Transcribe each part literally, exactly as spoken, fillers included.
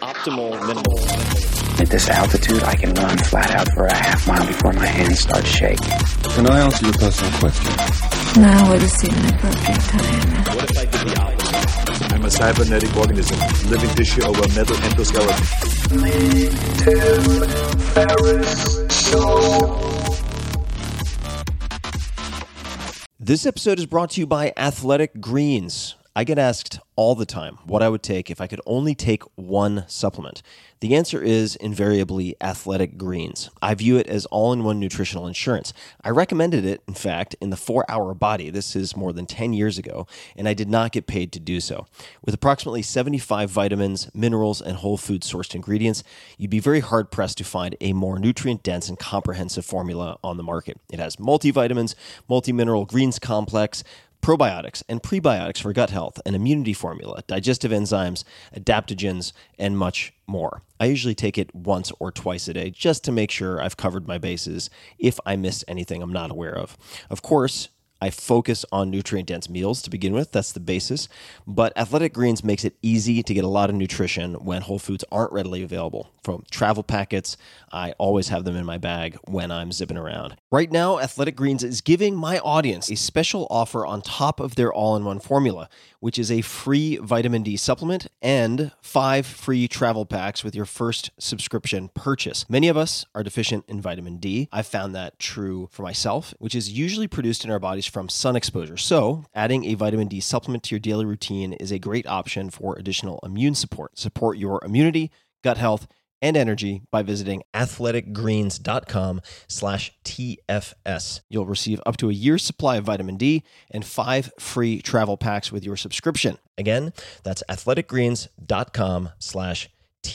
optimal minimal. At this altitude, I can run flat out for a half mile before my hands start shaking. Can I ask you a personal question? Now would seem an appropriate time. What if I did the opposite? I'm a cybernetic organism, living tissue over metal endoskeleton. This episode is brought to you by Athletic Greens. I get asked all the time what I would take if I could only take one supplement. The answer is invariably Athletic Greens. I view it as all-in-one nutritional insurance. I recommended it, in fact, in the four hour Body. This is more than ten years ago, and I did not get paid to do so. With approximately seventy-five vitamins, minerals, and whole food sourced ingredients, you'd be very hard-pressed to find a more nutrient-dense and comprehensive formula on the market. It has multivitamins, multi-mineral greens complex, probiotics and prebiotics for gut health, an immunity formula, digestive enzymes, adaptogens, and much more. I usually take it once or twice a day just to make sure I've covered my bases if I missed anything I'm not aware of. Of course, I focus on nutrient-dense meals to begin with. That's the basis. But Athletic Greens makes it easy to get a lot of nutrition when whole foods aren't readily available. From travel packets, I always have them in my bag when I'm zipping around. Right now, Athletic Greens is giving my audience a special offer on top of their all-in-one formula, which is a free vitamin D supplement and five free travel packs with your first subscription purchase. Many of us are deficient in vitamin D. I've found that true for myself, which is usually produced in our bodies from sun exposure. So adding a vitamin D supplement to your daily routine is a great option for additional immune support. Support your immunity, gut health, and energy by visiting athleticgreens.com slash TFS. You'll receive up to a year's supply of vitamin D and five free travel packs with your subscription. Again, that's athleticgreens.com slash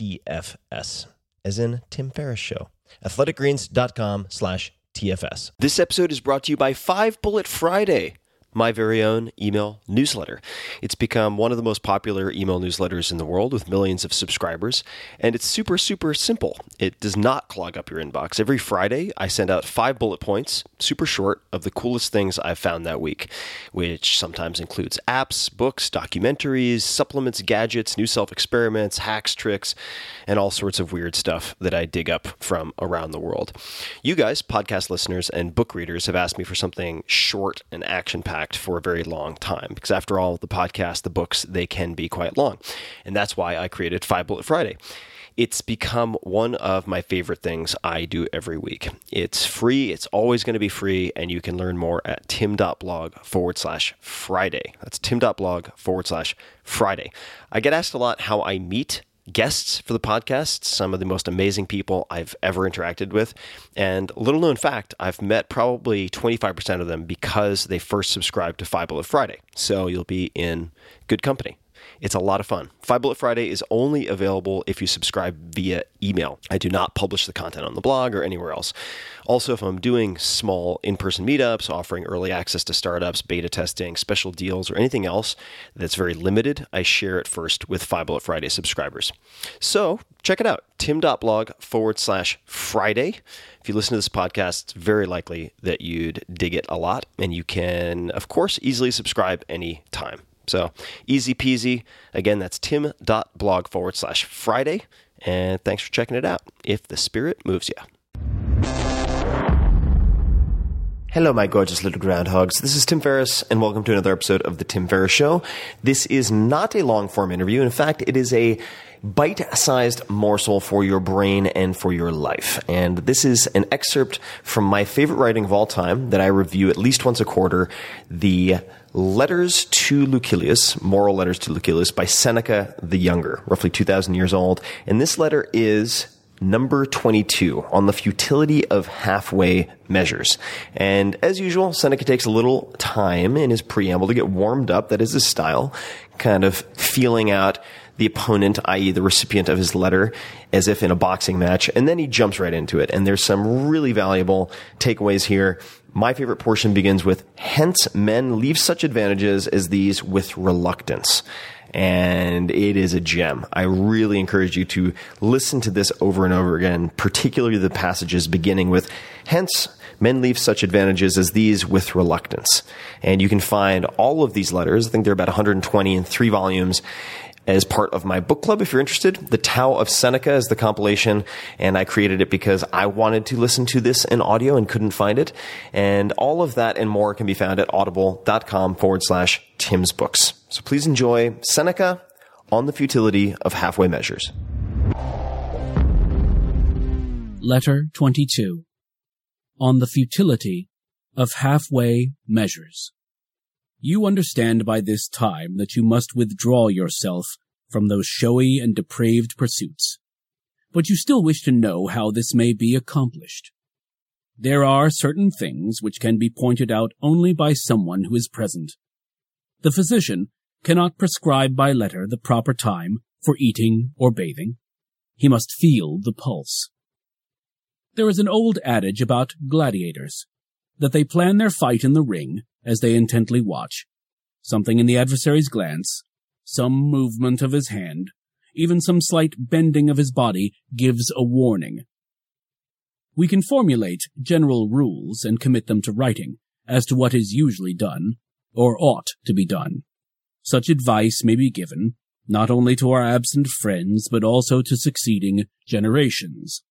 TFS, as in Tim Ferriss Show. athleticgreens.com slash TFS. This episode is brought to you by Five Bullet Friday, my very own email newsletter. It's become one of the most popular email newsletters in the world with millions of subscribers, and it's super, super simple. It does not clog up your inbox. Every Friday, I send out five bullet points, super short, of the coolest things I've found that week, which sometimes includes apps, books, documentaries, supplements, gadgets, new self-experiments, hacks, tricks, and all sorts of weird stuff that I dig up from around the world. You guys, podcast listeners and book readers, have asked me for something short and action-packed for a very long time, because after all, the podcast, the books, they can be quite long. And that's why I created Five Bullet Friday. It's become one of my favorite things I do every week. It's free. It's always going to be free. And you can learn more at tim.blog forward slash Friday. That's tim.blog forward slash Friday. I get asked a lot how I meet guests for the podcast, some of the most amazing people I've ever interacted with. And little known fact, I've met probably twenty-five percent of them because they first subscribed to Five Bullet Friday. So you'll be in good company. It's a lot of fun. Five Bullet Friday is only available if you subscribe via email. I do not publish the content on the blog or anywhere else. Also, if I'm doing small in-person meetups, offering early access to startups, beta testing, special deals, or anything else that's very limited, I share it first with Five Bullet Friday subscribers. So check it out, tim.blog forward slash Friday. If you listen to this podcast, it's very likely that you'd dig it a lot, and you can, of course, easily subscribe anytime. So easy peasy. Again, that's tim.blog forward slash Friday. And thanks for checking it out, if the spirit moves you. Hello, my gorgeous little groundhogs. This is Tim Ferriss, and welcome to another episode of The Tim Ferriss Show. This is not a long-form interview. In fact, it is a bite-sized morsel for your brain and for your life. And this is an excerpt from my favorite writing of all time that I review at least once a quarter, the Letters to Lucilius, Moral Letters to Lucilius by Seneca the Younger, roughly two thousand years old. And this letter is number twenty-two on the futility of halfway measures. And as usual, Seneca takes a little time in his preamble to get warmed up. That is his style, kind of feeling out the opponent, that is the recipient of his letter, as if in a boxing match, and then he jumps right into it. And there's some really valuable takeaways here. My favorite portion begins with, hence men leave such advantages as these with reluctance. And it is a gem. I really encourage you to listen to this over and over again, particularly the passages beginning with, hence men leave such advantages as these with reluctance. And you can find all of these letters, I think they're about one hundred twenty in three volumes, as part of my book club, if you're interested. The Tao of Seneca is the compilation, and I created it because I wanted to listen to this in audio and couldn't find it. And all of that and more can be found at audible.com forward slash Tim's Books. So please enjoy Seneca on the futility of halfway measures. Letter twenty-two. On the futility of halfway measures. You understand by this time that you must withdraw yourself from those showy and depraved pursuits, but you still wish to know how this may be accomplished. There are certain things which can be pointed out only by someone who is present. The physician cannot prescribe by letter the proper time for eating or bathing. He must feel the pulse. There is an old adage about gladiators, that they plan their fight in the ring as they intently watch. Something in the adversary's glance, some movement of his hand, even some slight bending of his body gives a warning. We can formulate general rules and commit them to writing as to what is usually done, or ought to be done. Such advice may be given, not only to our absent friends, but also to succeeding generations.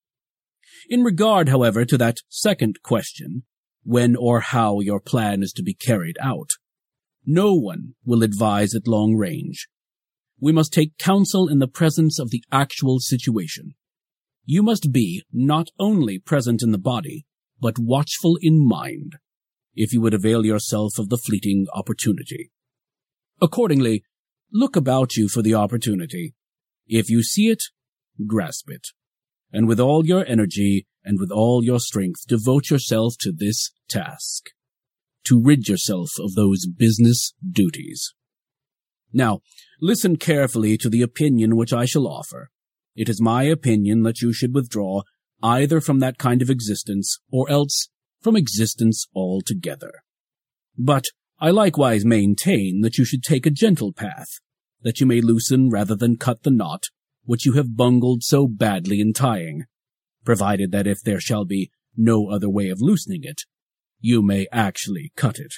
In regard, however, to that second question, when or how your plan is to be carried out, no one will advise at long range. We must take counsel in the presence of the actual situation. You must be not only present in the body, but watchful in mind, if you would avail yourself of the fleeting opportunity. Accordingly, look about you for the opportunity. If you see it, grasp it, and with all your energy and with all your strength devote yourself to this task, to rid yourself of those business duties. Now, listen carefully to the opinion which I shall offer. It is my opinion that you should withdraw either from that kind of existence or else from existence altogether. But I likewise maintain that you should take a gentle path, that you may loosen rather than cut the knot which you have bungled so badly in tying, provided that if there shall be no other way of loosening it, you may actually cut it.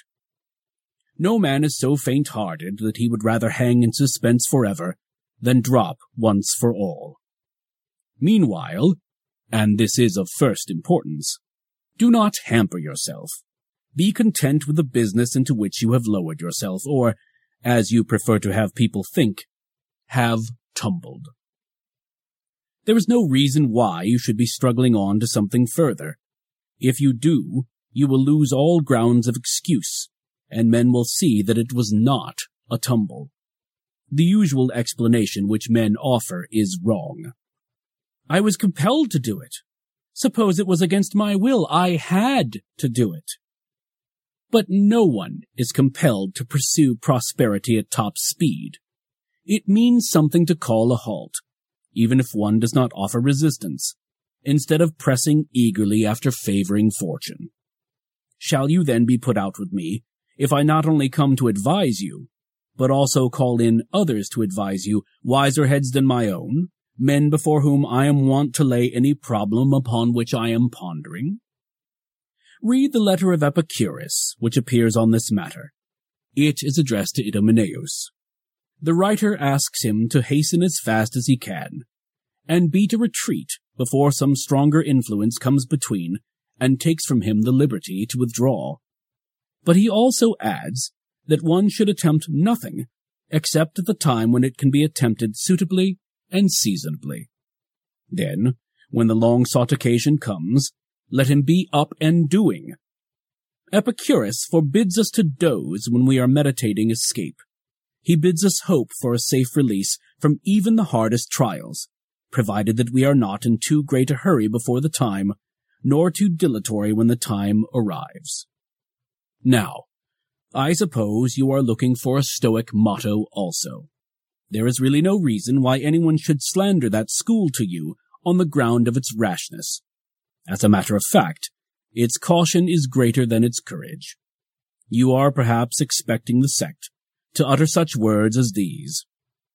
No man is so faint-hearted that he would rather hang in suspense forever than drop once for all. Meanwhile, and this is of first importance, do not hamper yourself. Be content with the business into which you have lowered yourself, or, as you prefer to have people think, have tumbled. There is no reason why you should be struggling on to something further. If you do, you will lose all grounds of excuse, and men will see that it was not a tumble. The usual explanation which men offer is wrong. I was compelled to do it. Suppose it was against my will. I had to do it. But no one is compelled to pursue prosperity at top speed. It means something to call a halt, even if one does not offer resistance, instead of pressing eagerly after favoring fortune. Shall you then be put out with me, if I not only come to advise you, but also call in others to advise you, wiser heads than my own, men before whom I am wont to lay any problem upon which I am pondering? Read the letter of Epicurus, which appears on this matter. It is addressed to Idomeneus. The writer asks him to hasten as fast as he can, and beat a retreat before some stronger influence comes between and takes from him the liberty to withdraw. But he also adds that one should attempt nothing except at the time when it can be attempted suitably and seasonably. Then, when the long-sought occasion comes, let him be up and doing. Epicurus forbids us to doze when we are meditating escape. He bids us hope for a safe release from even the hardest trials, provided that we are not in too great a hurry before the time, nor too dilatory when the time arrives. Now, I suppose you are looking for a Stoic motto also. There is really no reason why anyone should slander that school to you on the ground of its rashness. As a matter of fact, its caution is greater than its courage. You are perhaps expecting the sect to utter such words as these.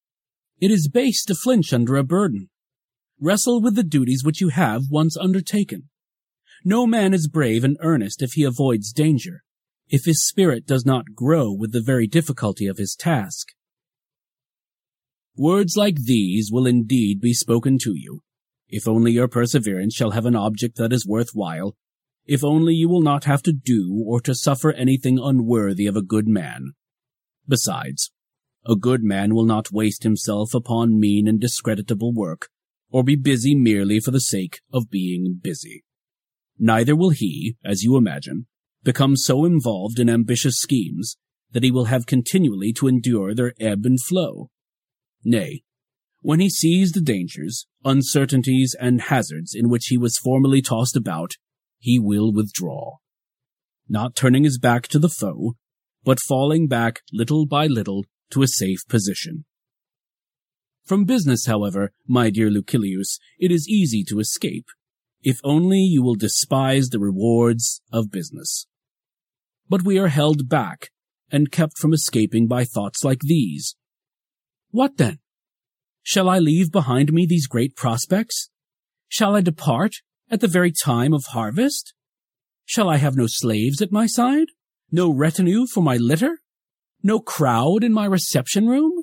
It is base to flinch under a burden. Wrestle with the duties which you have once undertaken. No man is brave and earnest if he avoids danger, if his spirit does not grow with the very difficulty of his task. Words like these will indeed be spoken to you, if only your perseverance shall have an object that is worth while, if only you will not have to do or to suffer anything unworthy of a good man. Besides, a good man will not waste himself upon mean and discreditable work, or be busy merely for the sake of being busy. Neither will he, as you imagine, become so involved in ambitious schemes that he will have continually to endure their ebb and flow. Nay, when he sees the dangers, uncertainties, and hazards in which he was formerly tossed about, he will withdraw, not turning his back to the foe, but falling back little by little to a safe position. From business, however, my dear Lucilius, it is easy to escape, if only you will despise the rewards of business. But we are held back and kept from escaping by thoughts like these. What then? Shall I leave behind me these great prospects? Shall I depart at the very time of harvest? Shall I have no slaves at my side? No retinue for my litter? No crowd in my reception room?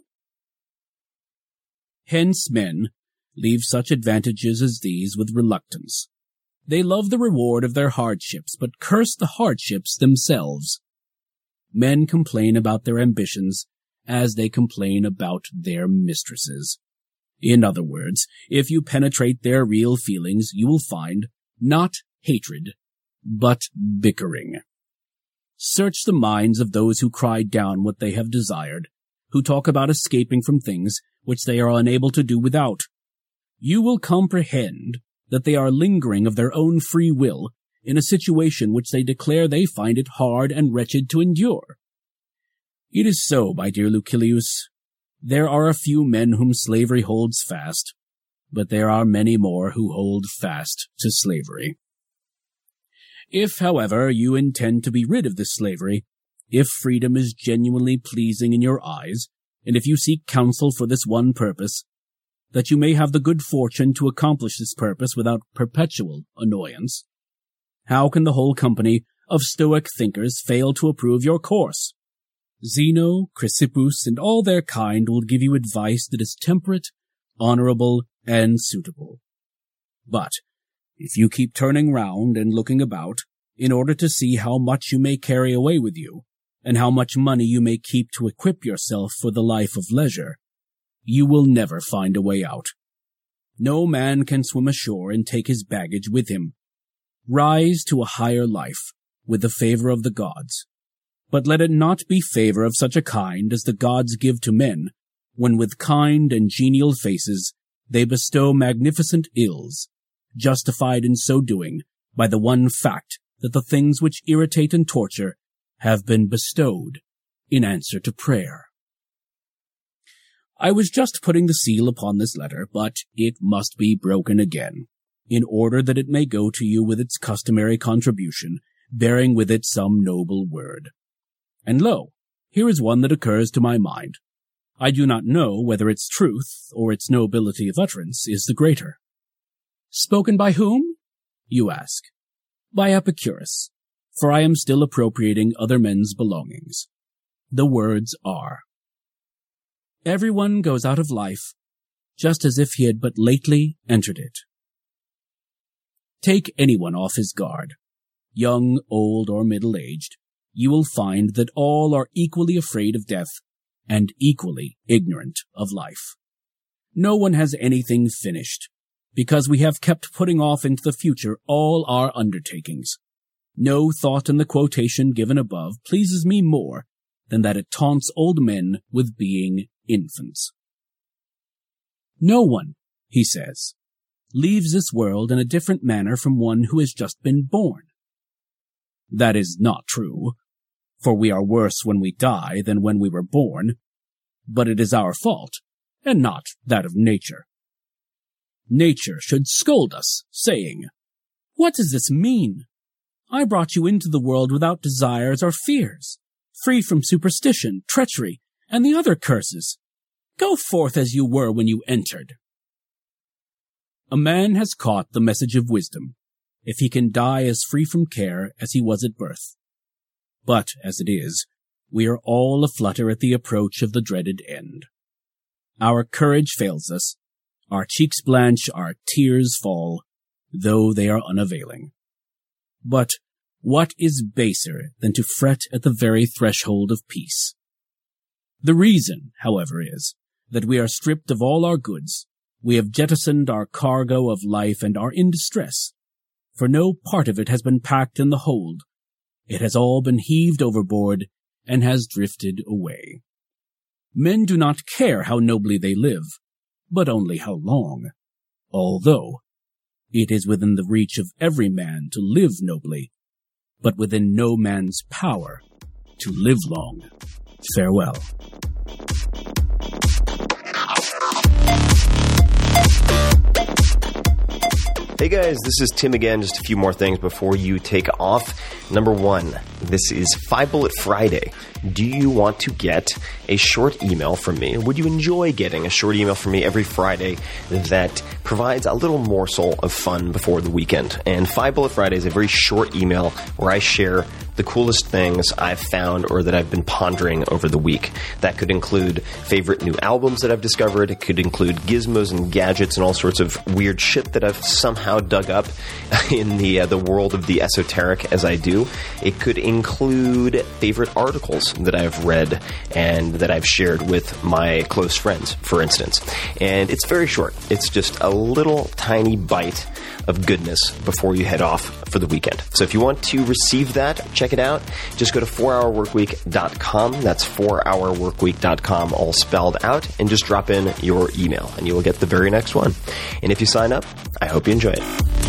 Hence men leave such advantages as these with reluctance. They love the reward of their hardships, but curse the hardships themselves. Men complain about their ambitions as they complain about their mistresses. In other words, if you penetrate their real feelings, you will find not hatred, but bickering. Search the minds of those who cry down what they have desired, who talk about escaping from things which they are unable to do without. You will comprehend that they are lingering of their own free will in a situation which they declare they find it hard and wretched to endure. It is so, my dear Lucilius. There are a few men whom slavery holds fast, but there are many more who hold fast to slavery. If, however, you intend to be rid of this slavery, if freedom is genuinely pleasing in your eyes, and if you seek counsel for this one purpose, that you may have the good fortune to accomplish this purpose without perpetual annoyance, how can the whole company of Stoic thinkers fail to approve your course? Zeno, Chrysippus, and all their kind will give you advice that is temperate, honorable, and suitable. But if you keep turning round and looking about, in order to see how much you may carry away with you, and how much money you may keep to equip yourself for the life of leisure, you will never find a way out. No man can swim ashore and take his baggage with him. Rise to a higher life, with the favor of the gods. But let it not be favor of such a kind as the gods give to men, when with kind and genial faces they bestow magnificent ills, justified in so doing by the one fact that the things which irritate and torture have been bestowed in answer to prayer. I was just putting the seal upon this letter, but it must be broken again, in order that it may go to you with its customary contribution, bearing with it some noble word. And lo, here is one that occurs to my mind. I do not know whether its truth or its nobility of utterance is the greater. Spoken by whom? You ask. By Epicurus, for I am still appropriating other men's belongings. The words are, everyone goes out of life just as if he had but lately entered it. Take anyone off his guard, young, old, or middle-aged, you will find that all are equally afraid of death and equally ignorant of life. No one has anything finished, because we have kept putting off into the future all our undertakings. No thought in the quotation given above pleases me more than that it taunts old men with being infants. No one, he says, leaves this world in a different manner from one who has just been born. That is not true, for we are worse when we die than when we were born, but it is our fault, and not that of nature. Nature should scold us, saying, what does this mean? I brought you into the world without desires or fears, free from superstition, treachery, and the other curses. Go forth as you were when you entered. A man has caught the message of wisdom, if he can die as free from care as he was at birth. But, as it is, we are all aflutter at the approach of the dreaded end. Our courage fails us, our cheeks blanch, our tears fall, though they are unavailing. But what is baser than to fret at the very threshold of peace? The reason, however, is that we are stripped of all our goods, we have jettisoned our cargo of life and are in distress, for no part of it has been packed in the hold. It has all been heaved overboard and has drifted away. Men do not care how nobly they live, but only how long, although it is within the reach of every man to live nobly, but within no man's power to live long. Farewell. Hey guys, this is Tim again. Just a few more things before you take off. Number one, this is Five Bullet Friday. Do you want to get a short email from me? Would you enjoy getting a short email from me every Friday that provides a little morsel of fun before the weekend? And Five Bullet Friday is a very short email where I share the coolest things I've found or that I've been pondering over the week. That could include favorite new albums that I've discovered. It could include gizmos and gadgets and all sorts of weird shit that I've somehow dug up in the uh, the world of the esoteric as I do. It could include favorite articles that I've read and that I've shared with my close friends, for instance. And it's very short. It's just a little tiny bite of goodness before you head off for the weekend. So if you want to receive that, check it out. Just go to four hour work week dot com. That's four hour work week dot com, all spelled out, and just drop in your email, and you will get the very next one. And if you sign up, I hope you enjoy it.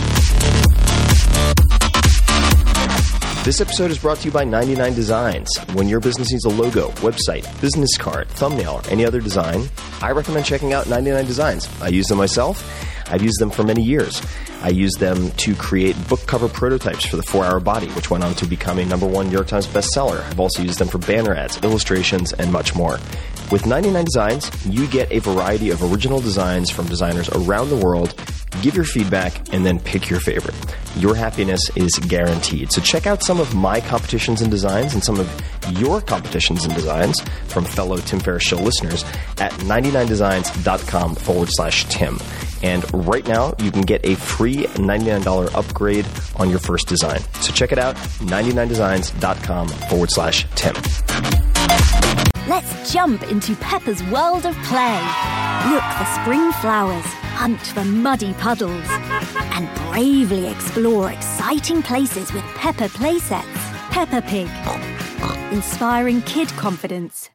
This episode is brought to you by ninety-nine Designs. When your business needs a logo, website, business card, thumbnail, or any other design, I recommend checking out ninety-nine Designs. I use them myself. I've used them for many years. I used them to create book cover prototypes for the four hour Body, which went on to become a number one New York Times bestseller. I've also used them for banner ads, illustrations, and much more. With ninety-nine Designs, you get a variety of original designs from designers around the world. Give your feedback, and then pick your favorite. Your happiness is guaranteed. So check out some of my competitions and designs and some of your competitions and designs from fellow Tim Ferriss Show listeners at ninety-nine designs dot com forward slash Tim. And right now, you can get a free ninety-nine dollars upgrade on your first design. So check it out, ninety-nine designs dot com forward slash Tim. Let's jump into Peppa's world of play. Look for spring flowers, hunt for muddy puddles, and bravely explore exciting places with Peppa playsets. Peppa Pig. Inspiring kid confidence.